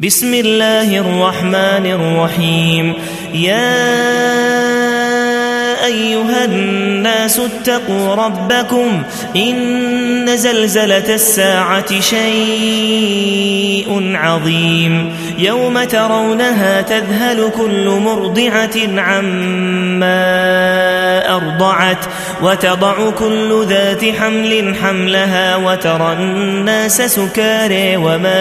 بسم الله الرحمن الرحيم. يا أيها الناس اتقوا ربكم إن زلزلة الساعة شيء عظيم يوم ترونها تذهل كل مرضعة عما أرضعت وتضع كل ذات حمل حملها وترى الناس سكارى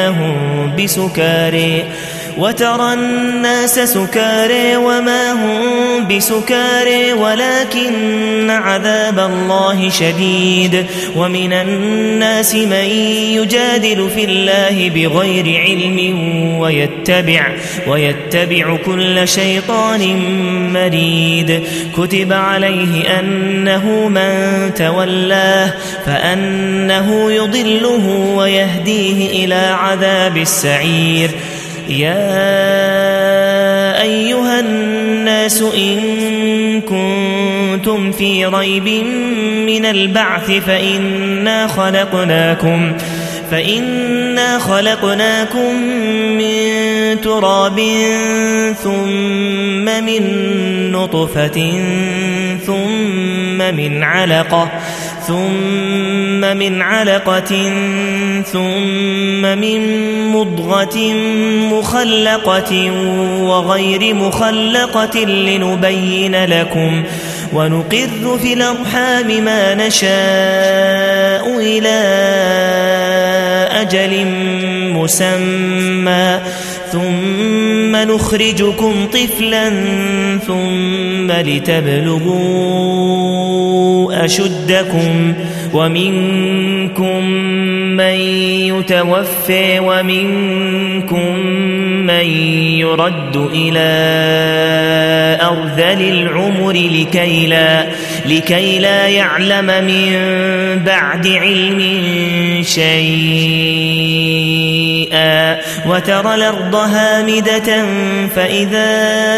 وما هم بسكارى ولكن عذاب الله شديد. ومن الناس من يجادل في الله بغير علم ويتبع كل شيطان مريد. كتب عليه أنه من تولاه فأنه يضله ويهديه إلى عذاب السعير. يا أيها الناس إن كنتم في ريب من البعث فإنا خلقناكم من تراب ثم من نطفة ثم من علقة ثم من مضغة مخلقة وغير مخلقة لنبين لكم ونقر في الأرحام ما نشاء إلى أجل مسمى ثم نخرجكم طفلا ثم لتبلغوا أشدكم ومنكم من يتوفى ومنكم من يرد إلى أرذل العمر لكي لا يعلم من بعد علم شيئا. وترى الأرض هامدة فإذا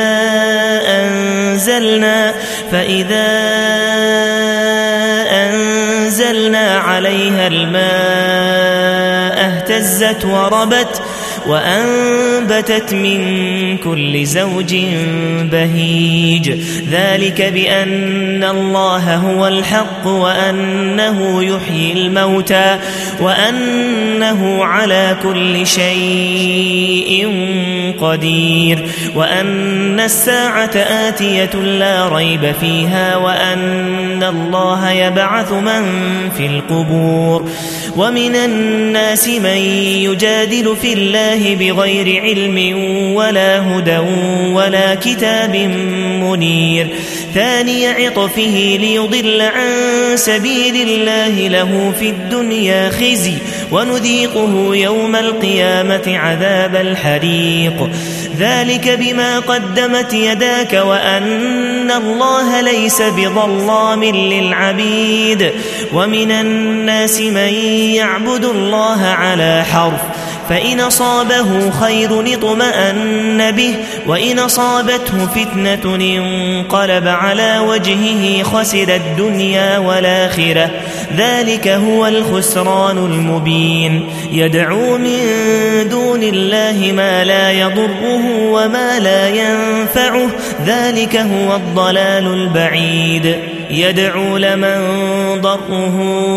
أنزلنا عليها الماء اهتزت وربت وأنبتت من كل زوج بهيج. ذلك بأن الله هو الحق وأنه يحيي الموتى وأنه على كل شيء قدير وأن الساعة آتية لا ريب فيها وأن الله يبعث من في القبور. ومن الناس من يجادل في الله بغير علم ولا هدى ولا كتاب منير. ثاني عطفه ليضل عن سبيل الله له في الدنيا خزي ونذيقه يوم القيامة عذاب الحريق. ذلك بما قدمت يداك وأن الله ليس بظلام للعبيد. ومن الناس من يعبد الله على حرف فإن أصابه خير اطمأن به وإن أصابته فتنة انقلب على وجهه خسر الدنيا والآخرة. ذلك هو الخسران المبين. يدعو من دون الله ما لا يضره وما لا ينفعه ذلك هو الضلال البعيد. يدعو لمن ضره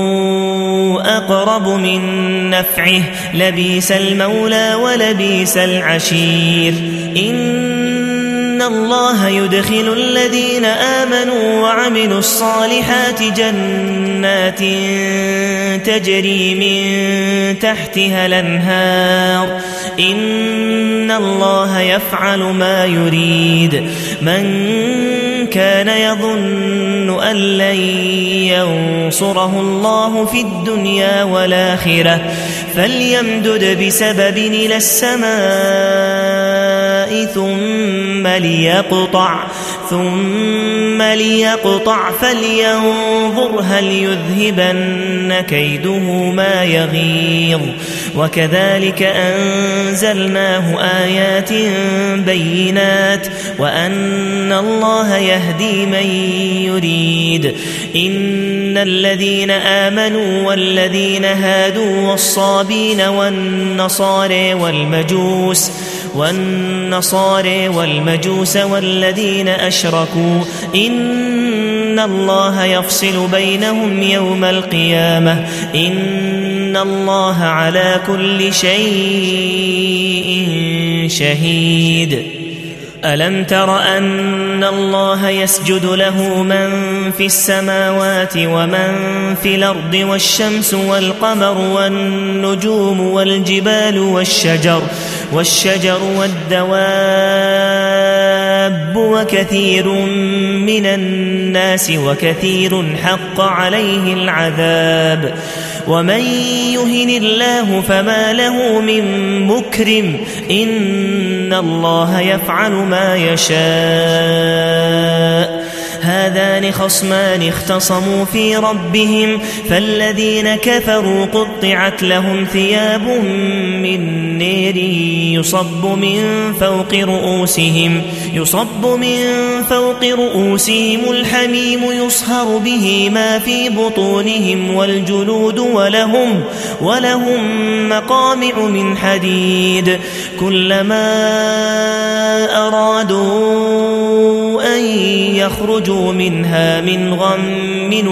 أقرب من نفعه لبئس المولى ولبئس العشير. إن الله يدخل الذين آمنوا وعملوا الصالحات جنات تجري من تحتها الأنهار. إن الله يفعل ما يريد. من كان يظن أن لن ينصره الله في الدنيا والآخرة فليمدد بسبب إلى السماء ثم ثم ليقطع فلينظر هل يذهبن كيده ما يغيظ وكذلك أنزلناه آيات بينات وأن الله يهدي من يريد إن الذين آمنوا والذين هادوا والصابين والنصارى والمجوس والذين أشركوا إن الله يفصل بينهم يوم القيامة إن الله على كل شيء شهيد ألم تر أن الله يسجد له من في السماوات ومن في الأرض والشمس والقمر والنجوم والجبال والشجر والدواب وكثير من الناس وكثير حق عليه العذاب ومن يهن الله فما له من مكرم إن الله يفعل ما يشاء هذان خصمان اختصموا في ربهم فالذين كفروا قطعت لهم ثياب من نير يصب من فوق رؤوسهم الحميم يصهر به ما في بطونهم والجلود ولهم مقامع من حديد كلما أرادوا أن يخرجوا منها من غم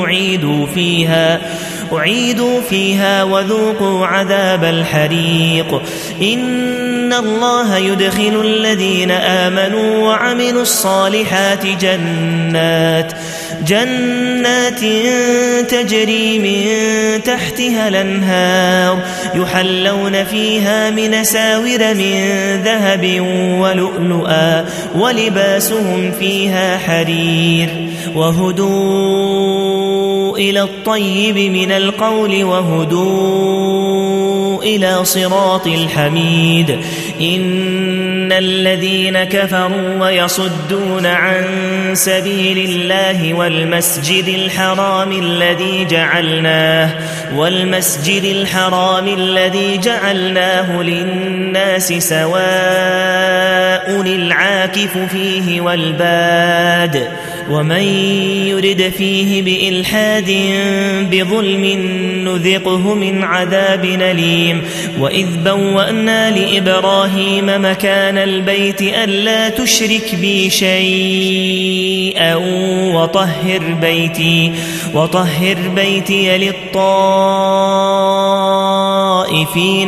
أعيدوا فيها وذوقوا عذاب الحريق إن الله يدخل الذين آمنوا وعملوا الصالحات جنات تجري من تحتها الأنهار يحلون فيها من أساور من ذهب ولؤلؤا ولباسهم فيها حرير وهدوا إلى الطيب من القول وهدوا إلى صراط الحميد إن الذين كفروا ويصدون عن سبيل الله والمسجد الحرام الذي جعلناه للناس سواء العاكف فيه والباد ومن يرد فيه بإلحاد بظلم نذقه من عذاب أليم وإذ بوأنا لإبراهيم مكان البيت ألا تشرك بي شيئا وطهر بيتي للطائفين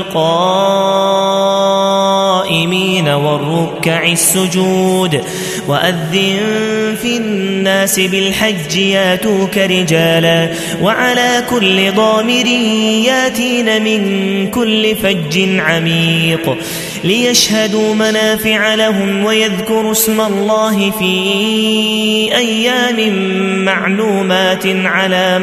والقائمين والركع السجود وأذن في الناس بالحج ياتوك رجالا وعلى كل ضامر ياتين من كل فج عميق ليشهدوا منافع لهم ويذكروا اسم الله في أيام معلومات على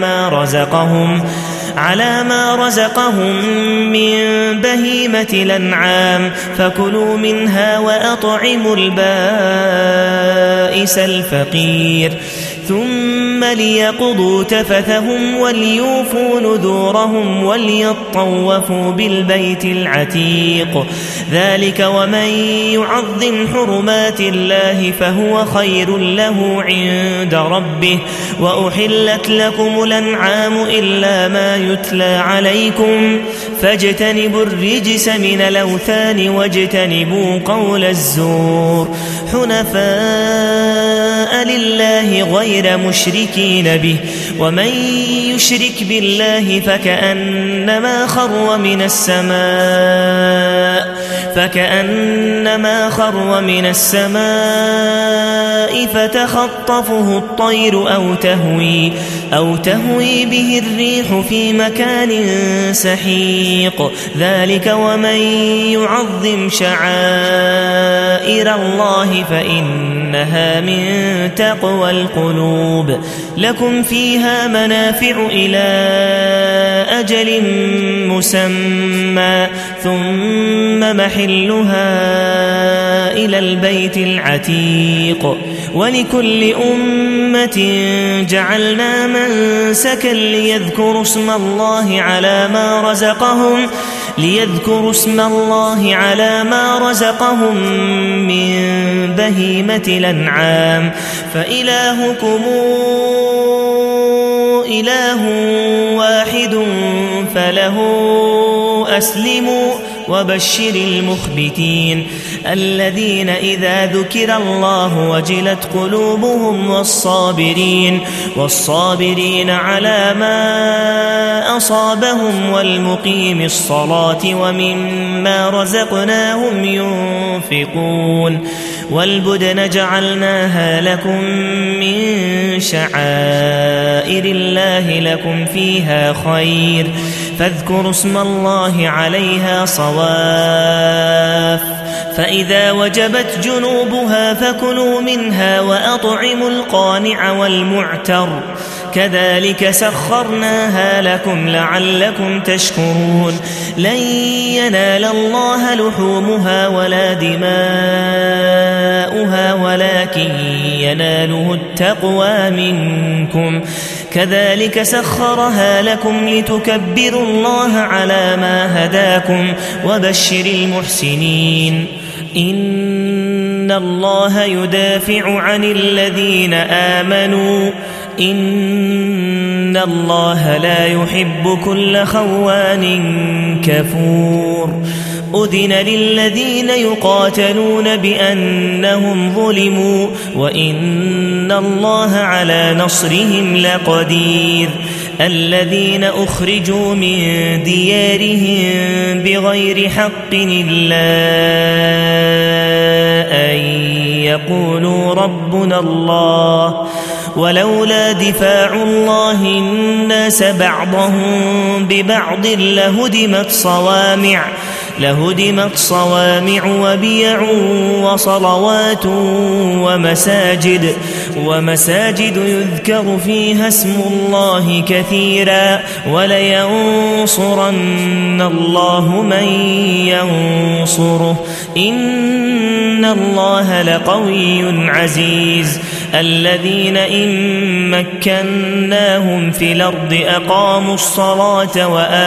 ما رزقهم من بهيمة الأنعام فكلوا منها وأطعموا البائس الفقير ثم ليقضوا تفثهم وليوفوا نذورهم وليطوفوا بالبيت العتيق ذلك ومن يعظم حرمات الله فهو خير له عند ربه وأحلت لكم الأنعام إلا ما يتلى عليكم فاجتنبوا الرجس من الأوثان واجتنبوا قول الزور حنفاء لله غير مشركين به ومن يشرك بالله فكأنما خر من السماء فتخطفه الطير أو تهوي به الريح في مكان سحيق ذلك ومن يعظم شعائر الله فإنها من تقوى القلوب لكم فيها منافع إلى أجل مسمى ثم محلها محلها إلى البيت العتيق ولكل أمة جعلنا منسكا ليذكروا اسم الله على ما رزقهم من بهيمة الأنعام فإلهكم إله واحد فله أسلموا وبشر المخبتين الذين إذا ذكر الله وجلت قلوبهم والصابرين على ما أصابهم والمقيم الصلاة ومما رزقناهم ينفقون والبدن جعلناها لكم من شعائر الله لكم فيها خير فاذكروا اسم الله عليها صواف فإذا وجبت جنوبها فكلوا منها وأطعموا القانع والمعتر كذلك سخرناها لكم لعلكم تشكرون لن ينال الله لحومها ولا دماؤها ولكن يناله التقوى منكم كذلك سخرها لكم لتكبروا الله على ما هداكم وبشر المحسنين إن الله يدافع عن الذين آمنوا إن الله لا يحب كل خوان كفور أذن للذين يقاتلون بأنهم ظلموا وإن الله على نصرهم لقدير الذين أخرجوا من ديارهم بغير حق إلا أن يقولوا ربنا الله ولولا دفاع الله الناس بعضهم ببعض لهدمت صوامع وبيع وصلوات ومساجد يذكر فيها اسم الله كثيرا ولينصرن الله من ينصره إن الله لقوي عزيز الذين إن مكناهم في الأرض أقاموا الصلاة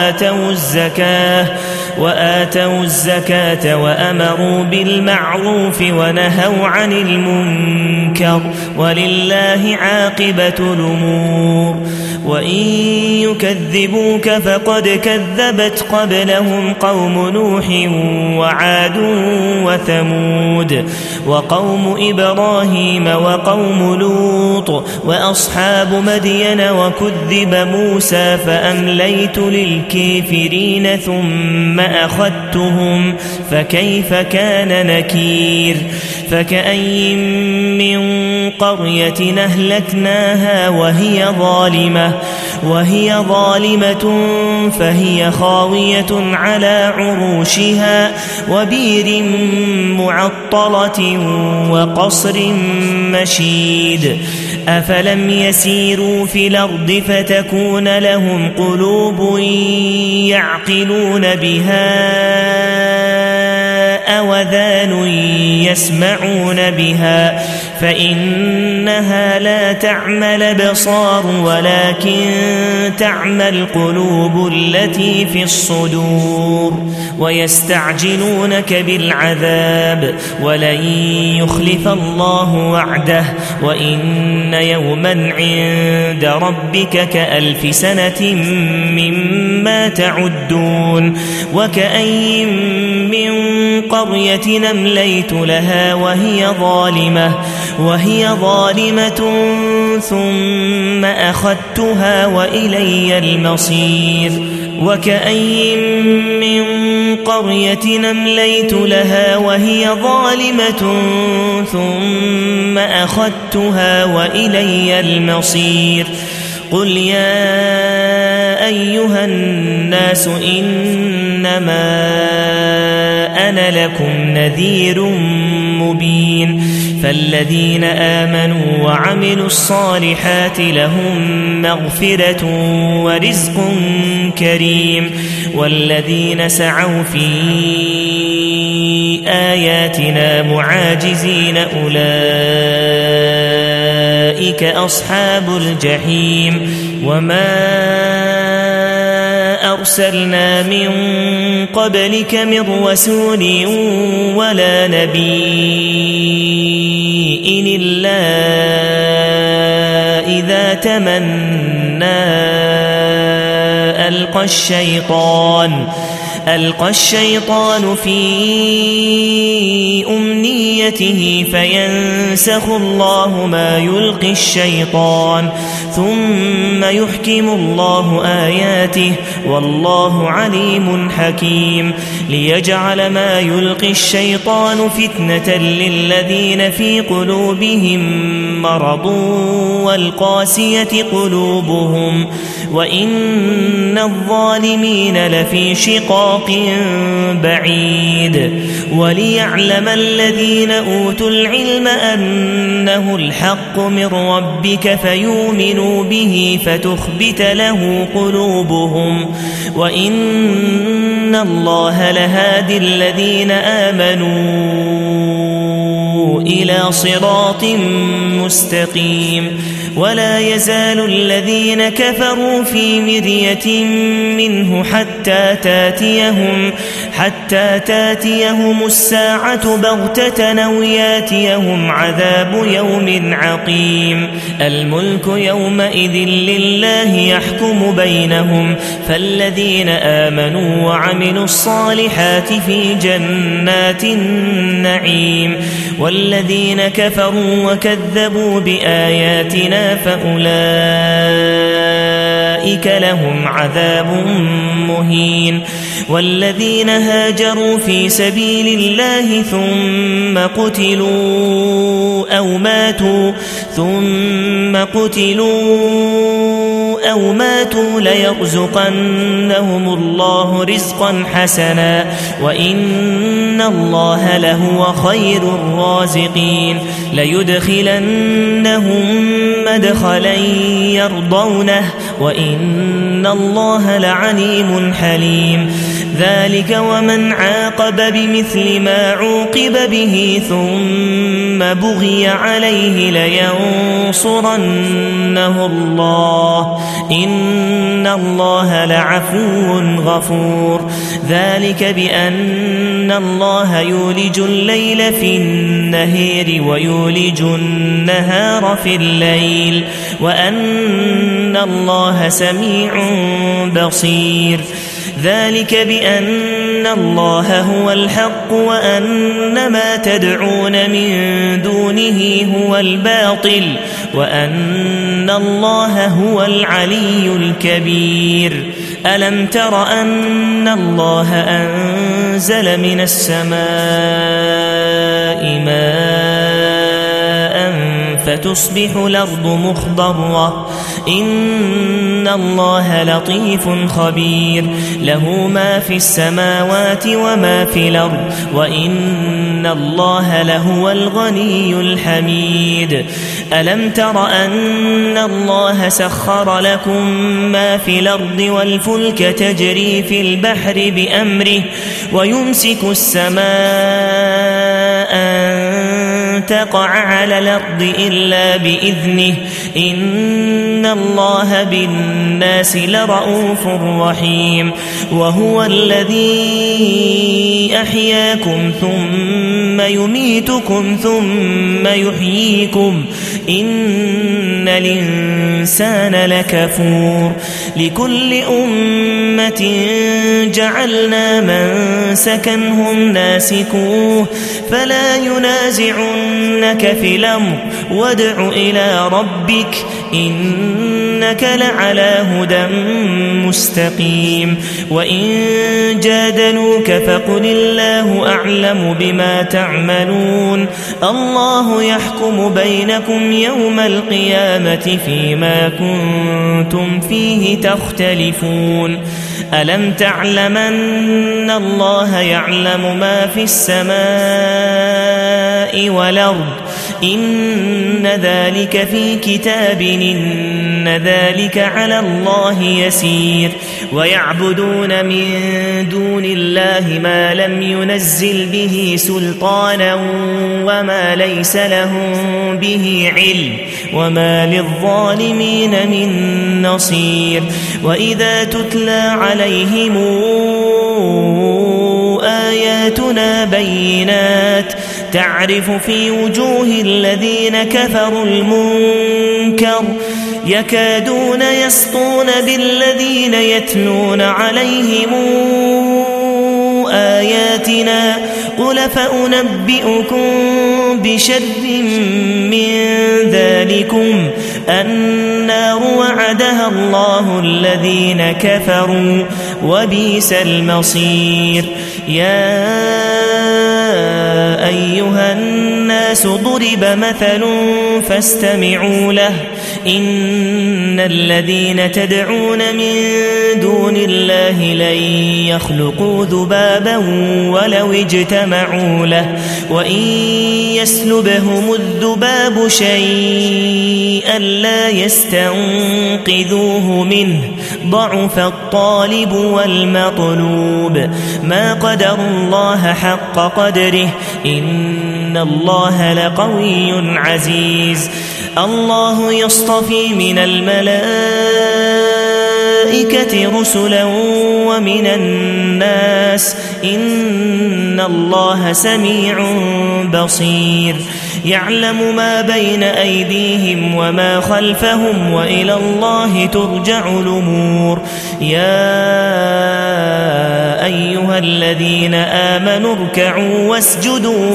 وآتوا الزكاة وأمروا بالمعروف ونهوا عن المنكر ولله عاقبة الأمور وإن يكذبوك فقد كذبت قبلهم قوم نوح وعاد وثمود وقوم إبراهيم وقوم لوط وأصحاب مدين وكذب موسى فأمليت للكافرين ثم أخذتهم فكيف كان نكير فكأي من قرية أهلكناها وهي ظالمة فهي خاوية على عروشها وبير معطلة وقصر مشيد أفلم يسيروا في الأرض فتكون لهم قلوب يعقلون بها أوذان يسمعون بها فإنها لا تعمى الأبصار ولكن تعمى القلوب التي في الصدور ويستعجلونك بالعذاب ولن يخلف الله وعده وإن يوما عند ربك كألف سنة مما تعدون وكأي من قرية أمليت لها وهي ظالمة ثم أخذتها وإلي المصير وكأي من قرية أمليت لها وهي ظالمة ثم أخذتها وإلي المصير قل يا أيها الناس إنما أنا لكم نذير مبين فالذين آمنوا وعملوا الصالحات لهم مغفرة ورزق كريم والذين سعوا في آياتنا معاجزين أولئك أصحاب الجحيم وما أرسلنا من قبلك من رسول ولا نبي إلا إذا تمنى ألقى الشيطان في أمنيته فينسخ الله ما يلقي الشيطان ثم يحكم الله آياته والله عليم حكيم ليجعل ما يلقي الشيطان فتنة للذين في قلوبهم مرض والقاسية قلوبهم وإن الظالمين لفي شقاق بعيد وليعلم الذين أوتوا العلم أنه الحق من ربك فيؤمنوا به فتخبت له قلوبهم وإن الله لهادي الذين آمنوا إلى صراط مستقيم ولا يزال الذين كفروا في مرية منه حتى تاتيهم الساعة بغتة أو ياتيهم عذاب يوم عقيم الملك يومئذ لله يحكم بينهم فالذين آمنوا وعملوا الصالحات في جنات النعيم والذين كفروا وكذبوا بآياتنا فأولئك لهم عذاب مهين والذين هاجروا في سبيل الله ثم قتلوا أو ماتوا ليرزقنهم الله رزقا حسنا وإن الله لهو خير الرازقين ليدخلنهم مدخلا يرضونه وإن الله لعليم حليم ذلك ومن عاقب بمثل ما عوقب به ثم بغي عليه لينصرنه الله إن الله لعفو غفور ذلك بأن الله يولج الليل في النهار ويولج النهار في الليل وأن الله سميع بصير ذلك بأن الله هو الحق وأن ما تدعون من دونه هو الباطل وأن الله هو العلي الكبير ألم تر أن الله أنزل من السماء ماء فتصبح الأرض مخضرة إن الله لطيف خبير له ما في السماوات وما في الأرض وإن الله لهو الغني الحميد ألم تر أن الله سخر لكم ما في الأرض والفلك تجري في البحر بأمره ويمسك السماء أن تقع على الأرض إلا بإذنه إن الله بالناس لرؤوف رحيم وهو الذي أحياكم ثم يميتكم ثم يحييكم إن الإنسان لكفور لكل أمة جعلنا منسكا هم ناسكوه فلا ينازعنك في الأمر وادع إلى ربك إنك وإنك لعلى هدى مستقيم وإن جادلوك فقل الله أعلم بما تعملون الله يحكم بينكم يوم القيامة فيما كنتم فيه تختلفون ألم تعلم أن الله يعلم ما في السماء والأرض إن ذلك في كتاب إن ذلك على الله يسير ويعبدون من دون الله ما لم ينزل به سلطانا وما ليس لهم به علم وما للظالمين من نصير وإذا تتلى عليهم آياتنا بينات تعرف في وجوه الذين كفروا المنكر يكادون يسطون بالذين يتلون عليهم آياتنا قل فأنبئكم بشر من ذلكم النار وعدها الله الذين كفروا وبئس المصير يا أيها الناس ضرب مثل فاستمعوا له إن الذين تدعون من دون الله لن يخلقوا ذبابا ولو اجتمعوا له وإن يسلبهم الذباب شيئا لا يستنقذوه منه ضعف الطالب والمطلوب ما قدر الله حق قدره إن الله لقوي عزيز الله يصطفي من الملائكة رسلا ومن الناس إن الله سميع بصير يعلم ما بين أيديهم وما خلفهم وإلى الله ترجع الأمور يا أيها الذين آمنوا اركعوا واسجدوا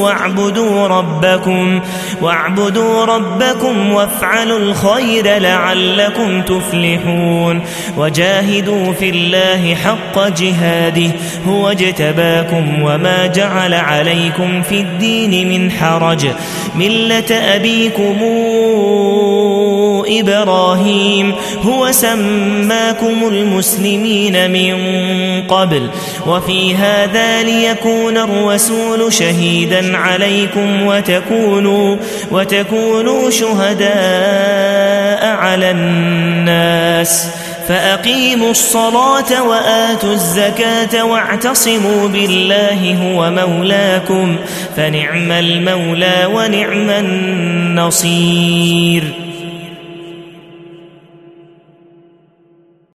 واعبدوا ربكم وافعلوا الخير لعلكم تفلحون وجاهدوا في الله حق جهاده هو اجتباكم وما جعل عليكم في الدين من حرج ملة أبيكم إبراهيم هو سماكم المسلمين من قبل وفي هذا ليكون الرسول شهيدا عليكم وتكونوا شهداء على الناس فأقيموا الصلاة وآتوا الزكاة واعتصموا بالله هو مولاكم فنعم المولى ونعم النصير